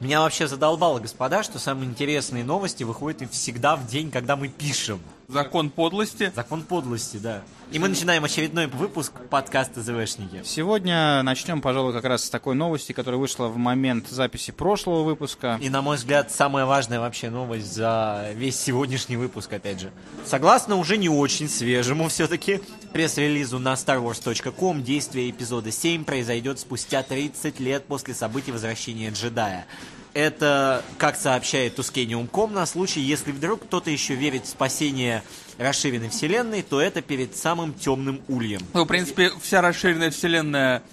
Меня вообще задолбало, господа, что самые интересные новости выходят всегда в день, когда мы пишем. Закон подлости. Закон подлости, да. И мы начинаем очередной выпуск подкаста ЗВшники. Сегодня начнем, пожалуй, как раз с такой новости, которая вышла в момент записи прошлого выпуска. И, на мой взгляд, самая важная вообще новость за весь сегодняшний выпуск, опять же. Согласно уже не очень свежему все-таки пресс-релизу на StarWars.com, действие эпизода 7 произойдет спустя 30 лет после событий возвращения джедая. Это, как сообщает Tuscanium.com, на случай, если вдруг кто-то еще верит в спасение расширенной вселенной, то это перед самым темным ульем. Ну, в принципе, вся расширенная вселенная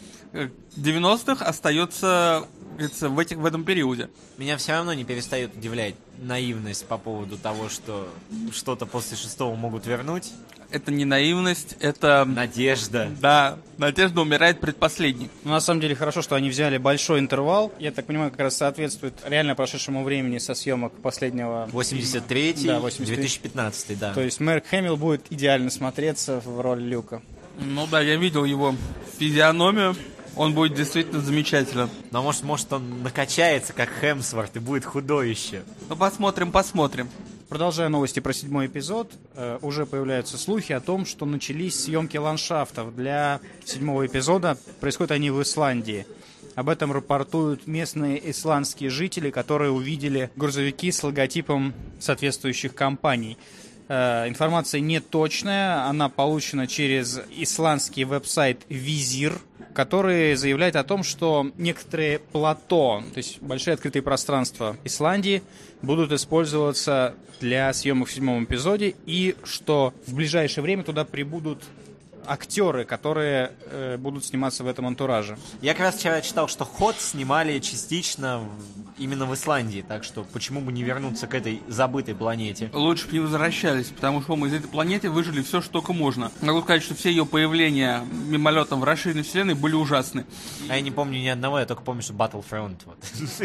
90-х остается в этом периоде. Меня все равно не перестает удивлять наивность по поводу того, что что-то после 6-го могут вернуть. Это не наивность, это... Надежда. Да, надежда умирает предпоследней. Ну, на самом деле, хорошо, что они взяли большой интервал. Я так понимаю, как раз соответствует реально прошедшему времени со съемок последнего... 83-й, да, 83-й. 2015-й, да. То есть Марк Хэмилл будет идеально смотреться в роли Люка. Ну да, я видел его физиономию. Он будет действительно замечательно. Но может он накачается, как Хемсворт, и будет худой еще. Ну, посмотрим. Продолжая новости про 7-й эпизод, уже появляются слухи о том, что начались съемки ландшафтов для 7-го эпизода. Происходят они в Исландии. Об этом рапортуют местные исландские жители, которые увидели грузовики с логотипом соответствующих компаний. Информация не точная, она получена через исландский веб-сайт Визир, который заявляет о том, что некоторые плато, то есть большие открытые пространства Исландии, будут использоваться для съемок в 7-м эпизоде, и что в ближайшее время туда прибудут актеры, которые будут сниматься в этом антураже. Я как раз вчера читал, что Ход снимали частично именно в Исландии, так что почему бы не вернуться к этой забытой планете? Лучше бы не возвращались, потому что мы из этой планеты выжили все, что только можно. Могу сказать, что все ее появления мимолетом в расширенной вселенной были ужасны. А я не помню ни одного, я только помню, что Battlefront. Вот.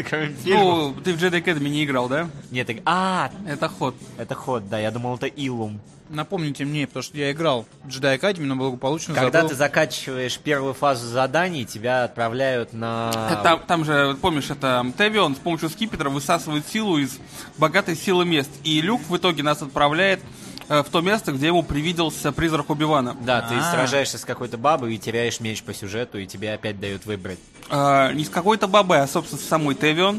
Ну, ты в Jedi Academy не играл, да? Нет, это Ход. Это Ход, да, я думал, это Илум. Напомните мне, потому что я играл в Jedi Academy, но благополучно Когда забыл. ты заканчиваешь первую фазу заданий, тебя отправляют на... Там же, помнишь, это Тевион с помощью скипетра высасывает силу из богатой силы мест. И Люк в итоге нас отправляет в то место, где ему привиделся призрак Оби-Вана. Да, ты сражаешься с какой-то бабой и теряешь меч по сюжету, и тебе опять дают выбрать. Не с какой-то бабой, а, собственно, с самой Тевион.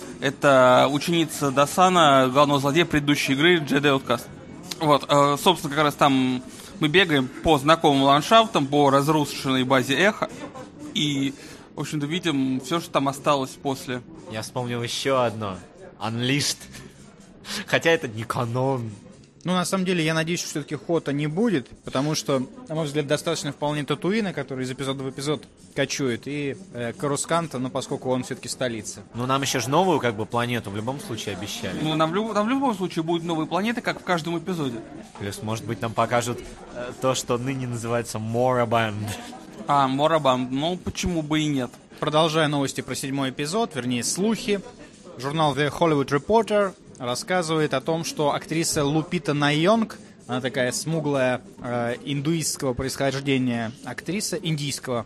Это ученица Досана, главного злодея предыдущей игры Jedi Outcast. Вот, собственно, как раз там мы бегаем по знакомым ландшафтам, по разрушенной базе Эхо, и, в общем-то, видим все, что там осталось после. Я вспомнил еще одно. Unleashed. Хотя это не канон. Ну, на самом деле, я надеюсь, что все-таки Хота не будет, потому что, на мой взгляд, достаточно вполне Татуина, который из эпизода в эзод кочует, и Корусканта, но поскольку он все-таки столица. Ну, нам еще же новую, планету в любом случае обещали. Ну, там в любом случае будут новые планеты, как в каждом эпизоде. Плюс, может быть, нам покажут то, что ныне называется Morrowind. Morrowind, ну, почему бы и нет. Продолжая новости про 7-й эпизод, вернее, слухи, журнал The Hollywood Reporter рассказывает о том, что актриса Лупита Найонг, она такая смуглая индуистского происхождения актриса, индийского,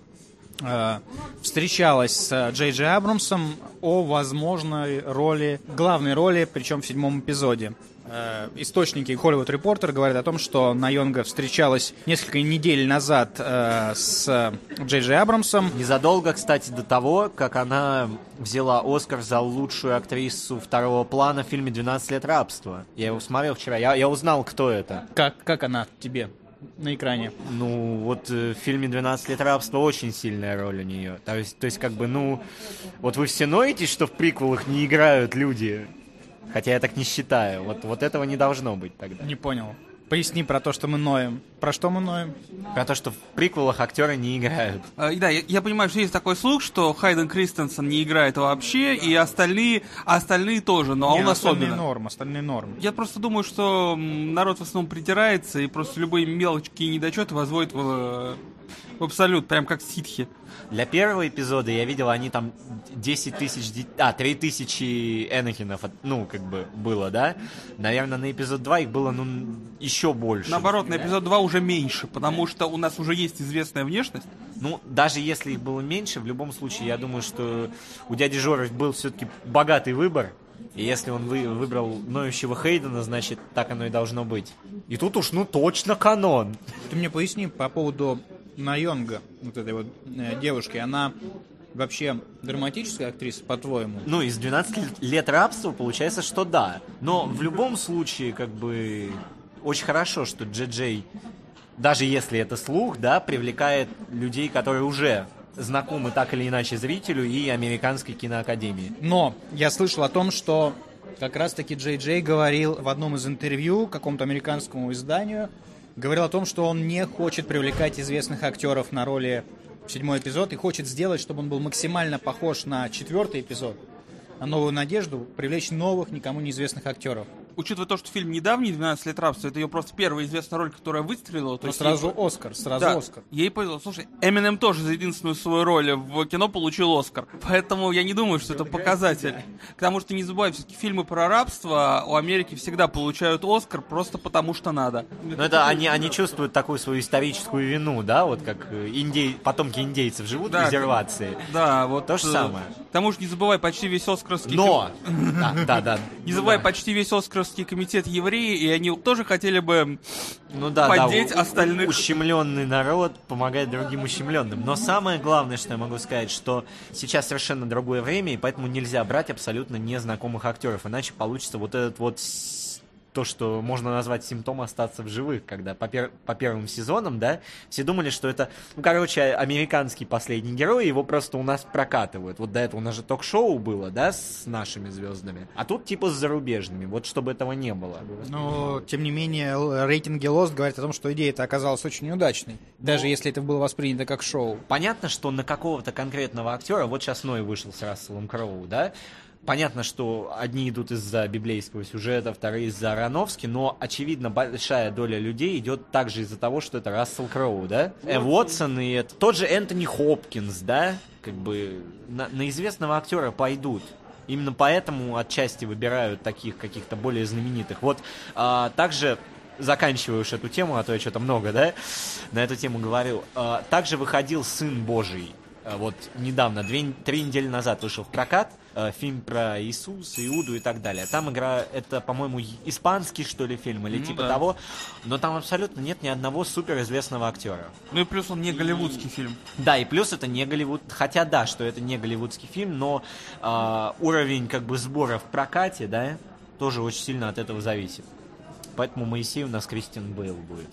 встречалась с Джей Джей Абрамсом о возможной роли, главной роли, причем в 7-м эпизоде. Источники Hollywood Reporter говорят о том, что Найонга встречалась несколько недель назад с Джей Джей Абрамсом. Незадолго, кстати, до того, как она взяла Оскар за лучшую актрису второго плана в фильме «12 лет рабства». Я его смотрел вчера, я узнал, кто это. Как она тебе на экране? Ну, вот в фильме «12 лет рабства» очень сильная роль у нее. То есть как бы, ну, вот вы все ноетесь, что в приквелах не играют люди... Хотя я так не считаю. Вот этого не должно быть тогда. Не понял. Поясни про то, что мы ноем. Про что мы ноем? Про то, что в приквелах актеры не играют. Да, я понимаю, что есть такой слух, что Хайден Кристенсен не играет вообще, и остальные тоже, но он особенно. Остальные норм. Я просто думаю, что народ в основном притирается, и просто любые мелочки и недочеты возводят в В абсолют, прям как ситхи. Для первого эпизода я видел, они там 10 тысяч... 3 тысячи Энакинов, было, да? Наверное, на эпизод 2 их было, еще больше. Наоборот, на эпизод 2 уже меньше, потому что у нас уже есть известная внешность. Даже если их было меньше, в любом случае, я думаю, что у дяди Жоры был все-таки богатый выбор. И если он выбрал ноющего Хейдена, значит, так оно и должно быть. И тут уж, точно канон. Ты мне поясни по поводу Найонга, вот этой вот девушки. Она вообще драматическая актриса, по-твоему? Из 12 лет рабства получается, что да. Но в любом случае, очень хорошо, что Джей, даже если это слух, да, привлекает людей, которые уже знакомы так или иначе зрителю и Американской киноакадемии. Но я слышал о том, что как раз-таки Джей говорил в одном из интервью какому-то американскому изданию, говорил о том, что он не хочет привлекать известных актеров на роли в 7-й эпизод и хочет сделать, чтобы он был максимально похож на 4-й эпизод, на «Новую надежду», привлечь новых, никому неизвестных актеров. Учитывая то, что фильм недавний, 12 лет рабства, это ее просто первая известная роль, которая выстрелила. То есть сразу Оскар, Оскар. Ей повезло. Слушай, Эминем тоже за единственную свою роль в кино получил Оскар. Поэтому я не думаю, что это показатель. Потому что, не забывай, все-таки фильмы про рабство у Америки всегда получают Оскар просто потому, что надо. Это они чувствуют такую свою историческую вину, да, вот как потомки индейцев живут в резервации. Да, вот то же самое. К тому же не забывай, почти весь оскаровский... Да. Не забывай, почти весь оскаровский комитет евреи, и они тоже хотели бы поддеть остальных. Ущемленный народ помогает другим ущемленным. Но самое главное, что я могу сказать, что сейчас совершенно другое время, и поэтому нельзя брать абсолютно незнакомых актеров, иначе получится вот этот вот то, что можно назвать симптом остаться в живых, когда по первым сезонам, да, все думали, что это, американский последний герой, его просто у нас прокатывают. Вот до этого у нас же ток-шоу было, да, с нашими звездами, а тут типа с зарубежными, вот чтобы этого не было. Но, тем не менее, рейтинги Lost говорят о том, что идея-то оказалась очень неудачной, даже если это было воспринято как шоу. Понятно, что на какого-то конкретного актера, вот сейчас Ной вышел с Расселом Кроу, да, понятно, что одни идут из-за библейского сюжета, вторые из-за Аронофски, но, очевидно, большая доля людей идет также из-за того, что это Рассел Кроу, да? Уотсон и это... Тот же Энтони Хопкинс, да? На известного актера пойдут. Именно поэтому отчасти выбирают таких каких-то более знаменитых. Вот также... Заканчиваю уж эту тему, а то я что-то много, да, на эту тему говорил. Также выходил «Сын Божий». Вот недавно, 3 недели назад вышел в прокат фильм про Иисуса, Иуду и так далее. Там это, по-моему, испанский, что ли, фильм, или того. Но там абсолютно нет ни одного суперизвестного актера. И плюс он не голливудский фильм. Да, и плюс это не Голливуд. Хотя да, что это не голливудский фильм, но уровень сбора в прокате, да, тоже очень сильно от этого зависит. Поэтому Моисей у нас Кристиан Бейл будет.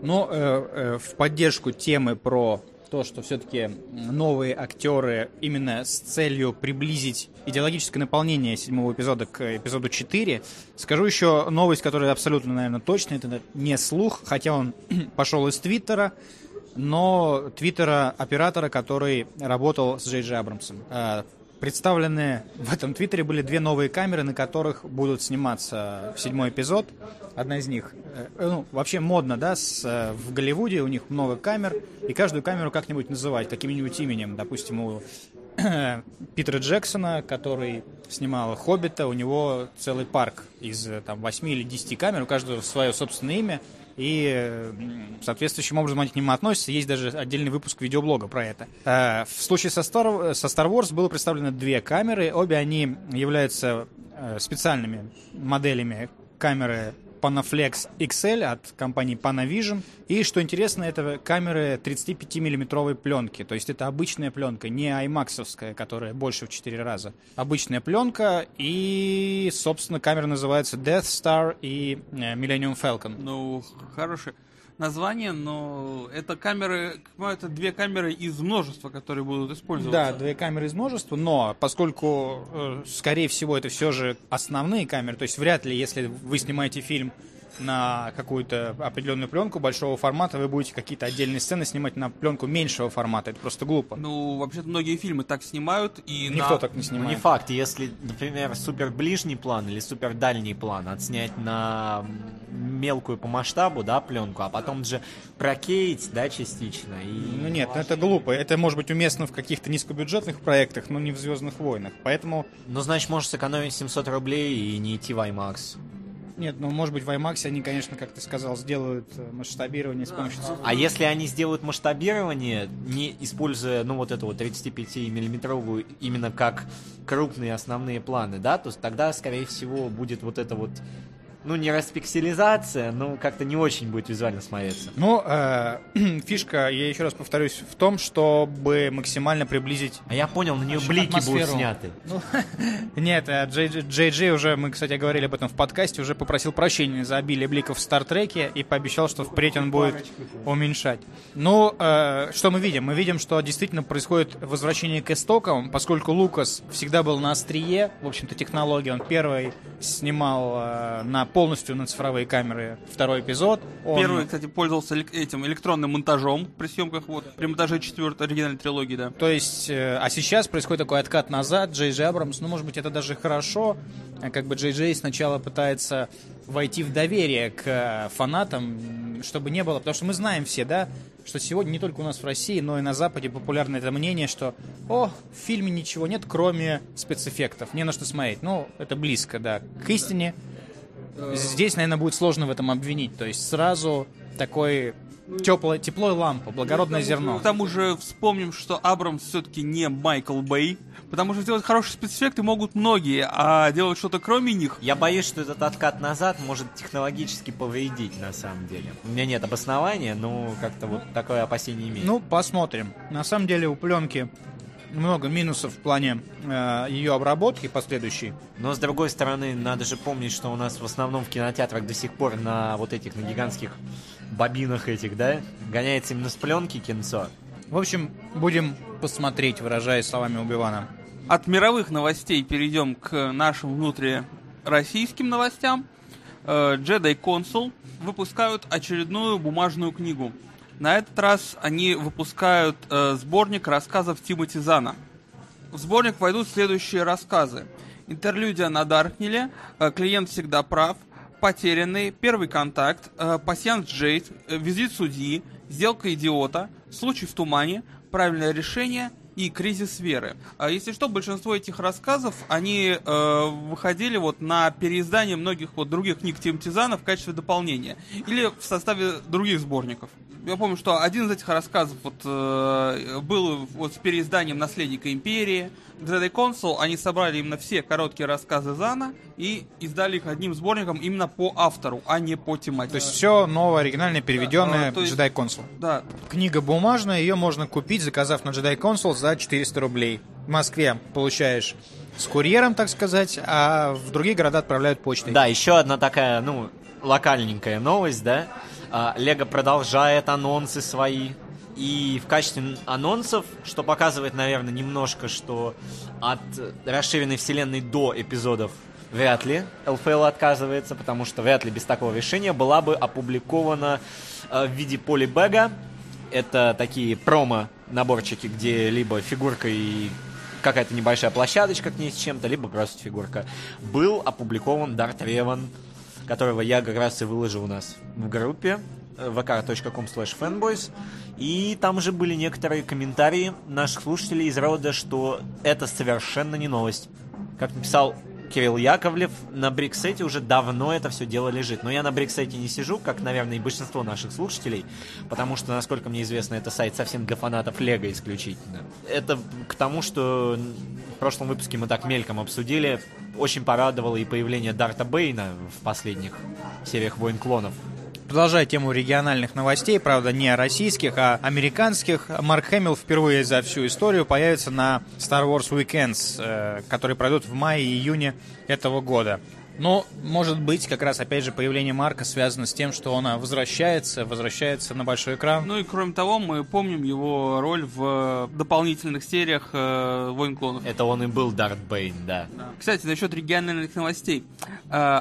В поддержку темы про то, что все-таки новые актеры именно с целью приблизить идеологическое наполнение 7-го эпизода к эпизоду 4, скажу еще новость, которая абсолютно, наверное, точная. Это не слух, хотя он пошел из Твиттера, но Твиттера оператора, который работал с Джей Джей Абрамсом. Представлены в этом твиттере были 2 новые камеры, на которых будут сниматься в 7-й эпизод. Одна из них, вообще модно, да, в Голливуде у них много камер, и каждую камеру как-нибудь называть, каким-нибудь именем. Допустим, у Питера Джексона, который снимал «Хоббита», у него целый парк из 8 или 10 камер, у каждого свое собственное имя. И соответствующим образом они к нему относятся. Есть даже отдельный выпуск видеоблога про это. В случае со Star Wars было представлено 2 камеры. Обе они являются специальными моделями камеры Panaflex XL от компании Panavision. И, что интересно, это камеры 35-миллиметровой пленки. То есть это обычная пленка, не IMAX-овская, которая больше в 4 раза. Обычная пленка, и, собственно, камера называется Death Star и Millennium Falcon. Хорошее название, но это камеры, это 2 камеры из множества, которые будут использоваться. Да, 2 камеры из множества, но поскольку, скорее всего, это все же основные камеры, то есть вряд ли, если вы снимаете фильм на какую-то определенную пленку большого формата, вы будете какие-то отдельные сцены снимать на пленку меньшего формата. Это просто глупо. Ну, вообще-то многие фильмы так снимают, и Никто так не Ну, снимает. не факт, если, например, супер ближний план или супер дальний план отснять на мелкую по масштабу, да, пленку, а потом же прокеять, да, частично. И... Ну нет, это глупо. Это может быть уместно в каких-то низкобюджетных проектах, но не в «Звездных войнах». Поэтому... Ну, значит, можешь сэкономить 700 рублей и не идти в IMAX. Нет, ну может быть в IMAX они, конечно, как ты сказал, сделают масштабирование с помощью... А если они сделают масштабирование, не используя, ну, вот эту вот 35-миллиметровую именно как крупные основные планы, да, то тогда, скорее всего, будет вот это вот, ну, не распикселизация, но как-то не очень будет визуально смотреться. Ну, фишка, я еще раз повторюсь, в том, чтобы максимально приблизить... А я понял, на нее блики будут атмосферу. сняты. Ну, нет, Джей Джей уже, мы, кстати, говорили об этом в подкасте, уже попросил прощения за обилие бликов в Стартреке и пообещал, что впредь он будет уменьшать. Ну, что мы видим? Мы видим, что действительно происходит возвращение к истокам, поскольку Лукас всегда был на острие, в общем-то, технологии. Он первый снимал полностью на цифровые камеры второй эпизод. Первый, кстати, пользовался этим электронным монтажом при съемках, вот, при монтаже 4-й оригинальной трилогии, да. То есть, а сейчас происходит такой откат назад, Джей Джей Абрамс, ну, может быть, это даже хорошо, как бы Джей Джей сначала пытается войти в доверие к фанатам, чтобы не было, потому что мы знаем все, да, что сегодня не только у нас в России, но и на Западе популярно это мнение, что, в фильме ничего нет, кроме спецэффектов, не на что смотреть. Ну, это близко, да, к истине. Здесь, наверное, будет сложно в этом обвинить, то есть сразу такой... теплая лампа, благородное зерно. К тому же вспомним, что Абрамс все-таки не Майкл Бэй, потому что сделать хорошие спецэффекты могут многие, а делать что-то кроме них... Я боюсь, что этот откат назад может технологически повредить, на самом деле. У меня нет обоснования, но как-то вот такое опасение имеет. Ну, посмотрим. На самом деле у пленки много минусов в плане ее обработки последующей. Но, с другой стороны, надо же помнить, что у нас в основном в кинотеатрах до сих пор на вот этих, на гигантских бобинах этих, да, гоняется именно с пленки кинцо. В общем, будем посмотреть, выражаясь словами Убивана. От мировых новостей перейдем к нашим внутрироссийским новостям. Jedi Council выпускают очередную бумажную книгу. На этот раз они выпускают сборник рассказов Тимоти Зана. В сборник войдут следующие рассказы. «Интерлюдия на Даркнеле», «Клиент всегда прав», «Потерянный», «Первый контакт», «Пасьянс Джейд», «Визит судьи», «Сделка идиота», «Случай в тумане», «Правильное решение» и «Кризис веры». Если что, большинство этих рассказов, они выходили вот на переиздание многих вот других книг Тимоти Зана в качестве дополнения или в составе других сборников. Я помню, что один из этих рассказов был вот с переизданием «Наследника империи». Jedi Council, они собрали именно все короткие рассказы Зана и издали их одним сборником именно по автору, а не по тематике. То есть все новое, оригинальное, переведенное то есть- Jedi Council. Да, Книга бумажная, ее можно купить, заказав на Jedi Council за 400 рублей. В Москве получаешь с курьером, так сказать, а в другие города отправляют почтой. Да, еще одна такая, ну, локальненькая новость, да. Лего продолжает анонсы свои. И в качестве анонсов, что показывает, наверное, немножко, что от расширенной вселенной до эпизодов вряд ли ЛФЛ отказывается, потому что вряд ли без такого решения была бы опубликована в виде полибэга. Это такие промо-наборчики, где либо фигурка и какая-то небольшая площадочка к ней с чем-то, либо просто фигурка. Был опубликован Дарт Реван, которого я как раз и выложил у нас в группе vk.com/fanboys. И там же были некоторые комментарии наших слушателей из рода, что это совершенно не новость. Как написал Кирилл Яковлев, на Бриксете уже давно это все дело лежит. Но я на Бриксете не сижу, как, наверное, и большинство наших слушателей, потому что, насколько мне известно, это сайт совсем для фанатов Лего исключительно. Это к тому, что в прошлом выпуске мы так мельком обсудили. Очень порадовало и появление Дарта Бейна в последних сериях «Войн клонов». Продолжая тему региональных новостей, правда, не российских, а американских, Марк Хэмилл впервые за всю историю появится на Star Wars Weekends, которые пройдут в мае-июне этого года. Но, может быть, как раз, опять же, появление Марка связано с тем, что он возвращается на большой экран. ну и кроме того, мы помним его роль в дополнительных сериях «Войн клонов». Это он и был Дарт Бейн, да. Кстати, насчет региональных новостей.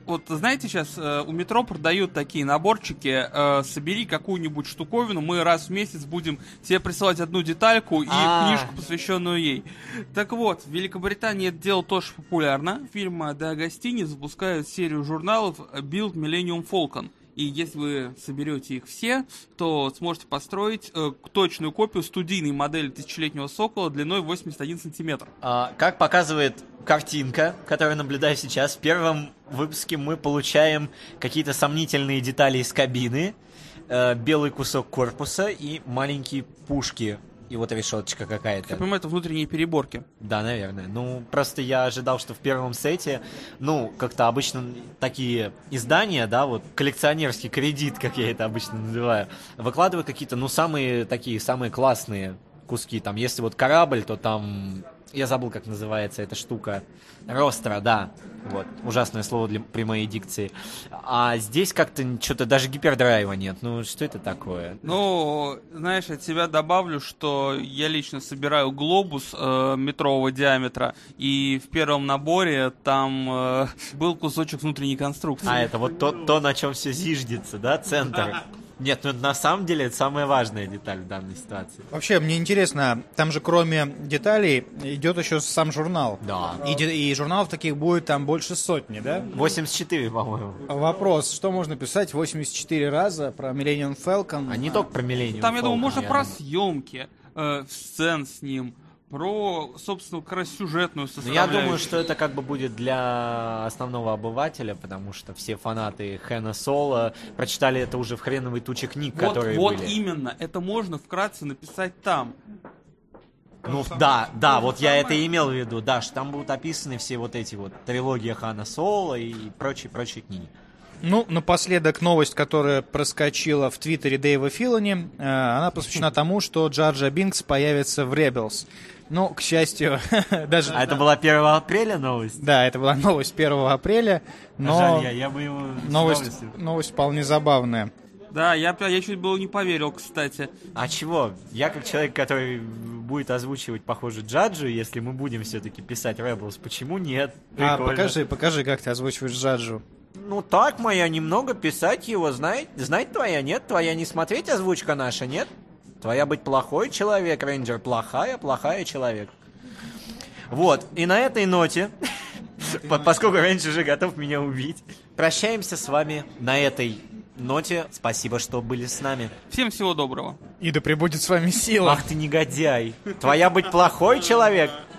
Вот знаете, сейчас у метро продают такие наборчики, собери какую-нибудь штуковину, мы раз в месяц будем тебе присылать одну детальку и книжку, посвященную ей. Так вот, в Великобритании это дело тоже популярно. Фирма De Agostini запускает серию журналов Build Millennium Falcon. И если вы соберете их все, то сможете построить точную копию студийной модели тысячелетнего сокола длиной 81 сантиметр. Как показывает картинка, которую наблюдаю сейчас, в первом выпуске мы получаем какие-то сомнительные детали из кабины, белый кусок корпуса и маленькие пушки. И вот решеточка какая-то. Я понимаю, это внутренние переборки. Да, наверное. Ну, просто я ожидал, что в первом сете, ну, как-то обычно такие издания, да, вот коллекционерский кредит, как я это обычно называю, выкладывают какие-то, ну, самые такие, самые классные куски. Там, если вот корабль, то там, я забыл, как называется эта штука, ростра, да. Вот, ужасное слово при моей дикции. А здесь как-то что-то даже гипердрайва нет. Ну, что это такое? Ну, знаешь, от себя добавлю, что я лично собираю глобус метрового диаметра, и в первом наборе там был кусочек внутренней конструкции. Это вот то, на чем все зиждется, да, центр? Нет, ну на самом деле это самая важная деталь в данной ситуации. Вообще, мне интересно, там же кроме деталей идет еще сам журнал. Да. И журналов таких будет там больше сотни, да? 84, по-моему. Вопрос, что можно писать 84 раза про Millennium Falcon? А не только про Millennium Там, я думаю, Falcon, можно я про думаю. съемки, сцен с ним, про, собственно, как раз сюжетную Ну, я составляющую. думаю, что это как бы будет для основного обывателя, потому что все фанаты Хэна Соло прочитали это уже в хреновой туче книг, которые вот были. именно, это можно вкратце написать там. Ну да, вот я это и имел в виду, да, что там будут описаны все вот эти вот трилогия Хана Соло и прочие книги. Ну, напоследок новость, которая проскочила в твиттере Дэйва Филони, она посвящена тому, что Джар Джар Бинкс появится в Rebels. Ну, к счастью, даже... А это была 1 апреля новость? Да, это была новость 1 апреля, но Жаль, я бы его с новость удовольствием. вполне забавная. Да, я чуть было не поверил, кстати. А чего? Я как человек, который будет озвучивать, похоже, Джаджу, если мы будем все-таки писать Rebels, почему нет? Прикольно. Покажи, как ты озвучиваешь Джаджу. Ну так, моя, немного писать его, знать твоя, нет? Твоя не смотреть озвучка наша, нет? Твоя быть плохой человек, рейнджер, плохая человек. Вот, и на этой ноте, поскольку рейнджер уже готов меня убить, прощаемся с вами на этой ноте. Спасибо, что были с нами. Всем всего доброго. И да пребудет с вами сила. Ах ты негодяй. Твоя быть плохой человек.